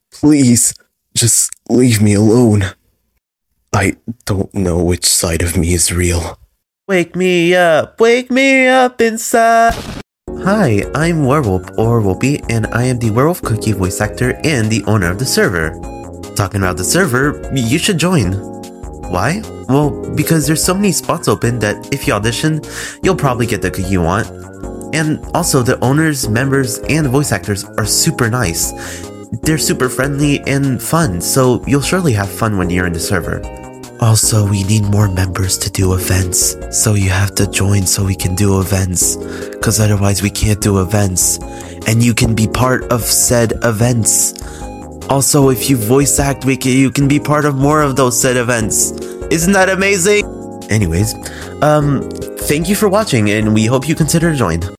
Please, just leave me alone. I don't know which side of me is real. Wake me up inside. Hi, I'm Werewolf or Wolpy, and I am the Werewolf Cookie voice actor and the owner of the server. Talking about the server, you should join. Why? Well, because there's so many spots open that if you audition, you'll probably get the cookie you want. And also, the owners, members, and voice actors are super nice. They're super friendly and fun, so you'll surely have fun when you're in the server. Also, we need more members to do events, so you have to join so we can do events, because otherwise we can't do events, and you can be part of said events. Also, if you voice act, you can be part of more of those said events. Isn't that amazing? Anyways, thank you for watching, and we hope you consider to join.